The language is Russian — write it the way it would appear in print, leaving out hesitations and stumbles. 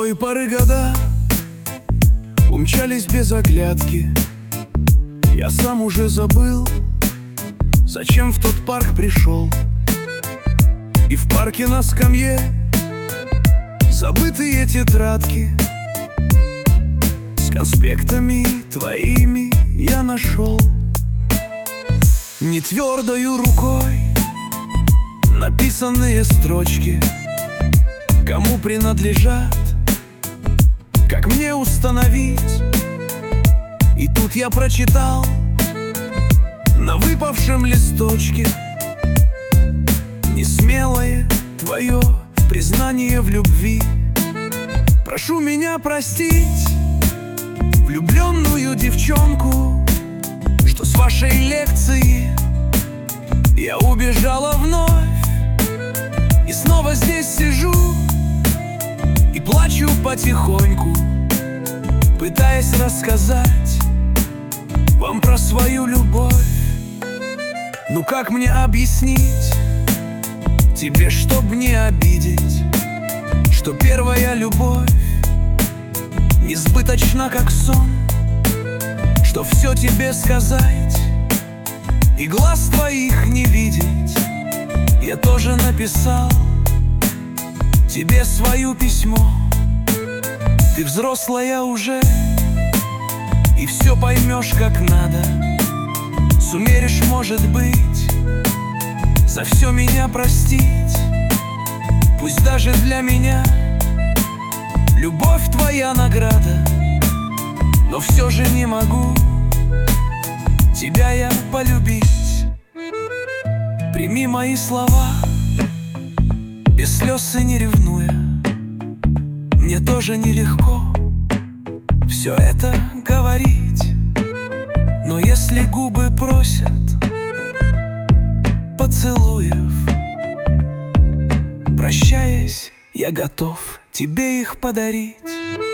той поры года умчались без оглядки. Я сам уже забыл, зачем в тот парк пришел. И в парке на скамье забытые тетрадки с конспектами твоими я нашел. Не твердою рукой написанные строчки, кому принадлежат, как мне установить. И тут я прочитал на выпавшем листочке несмелое твое признание в любви. Прошу меня простить влюбленную девчонку, что с вашей лекции я убежала вновь. И снова здесь сижу и плачу потихоньку, пытаясь рассказать вам про свою любовь. Ну как мне объяснить тебе, чтоб не обидеть, что первая любовь несбыточна, как сон, что все тебе сказать и глаз твоих не видеть. Я тоже написал тебе свое письмо. Ты взрослая уже и все поймешь как надо. Сумеешь, может быть, за все меня простить. Пусть даже для меня любовь твоя награда, но все же не могу тебя я полюбить. Прими мои слова без слез и не ревнуя. Мне тоже нелегко все это говорить, но если губы просят поцелуев, прощаясь, я готов тебе их подарить.